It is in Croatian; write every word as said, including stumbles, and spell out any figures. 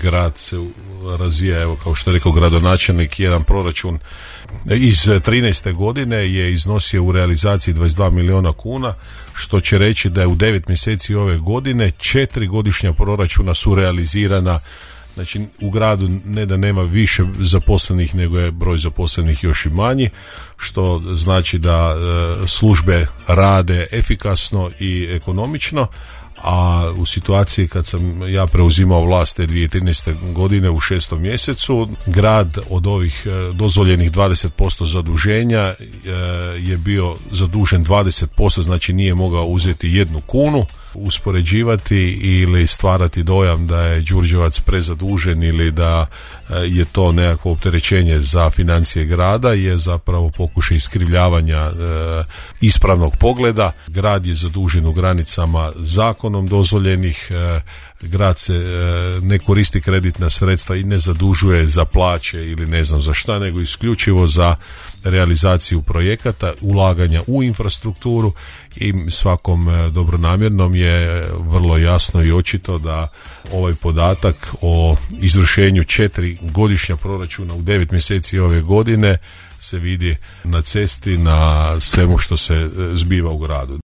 grad se razvija, evo kao što je rekao gradonačelnik, jedan proračun iz trinaeste godine je iznosio u realizaciji dvadeset dva milijuna kuna, što će reći da je u devet mjeseci ove godine četiri godišnja proračuna su realizirana. Znači u gradu ne da nema više zaposlenih, nego je broj zaposlenih još i manji, što znači da e, službe rade efikasno i ekonomično. A u situaciji kad sam ja preuzimao vlast te dvije tisuće trinaeste godine u šestom mjesecu, grad od ovih e, dozvoljenih dvadeset posto zaduženja e, je bio zadužen dvadeset posto, znači nije mogao uzeti jednu kunu. Uspoređivati ili stvarati dojam da je Đurđevac prezadužen ili da je to nekakvo opterećenje za financije grada je zapravo pokušaj iskrivljavanja e, ispravnog pogleda. Grad je zadužen u granicama zakonom dozvoljenih, e, grad se e, ne koristi kreditna sredstva i ne zadužuje za plaće ili ne znam za šta, nego isključivo za realizaciju projekata, ulaganja u infrastrukturu i svakom e, dobronamjernom je vrlo jasno i očito da ovaj podatak o izvršenju četiri godišnja proračuna u devet mjeseci ove godine se vidi na cesti, na svemu što se zbiva u gradu.